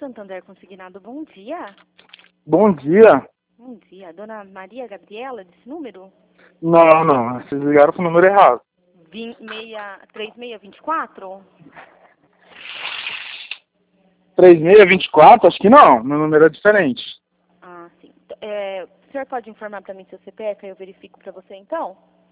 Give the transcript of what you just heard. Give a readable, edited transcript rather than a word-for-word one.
Santander Consignado, bom dia. Bom dia. Bom dia. Dona Maria Gabriela, desse número? Não. Vocês ligaram pro número errado. 3624? 3624? Acho que não. Meu número é diferente. Ah, sim. O senhor pode informar para mim seu CPF, aí eu verifico para você então?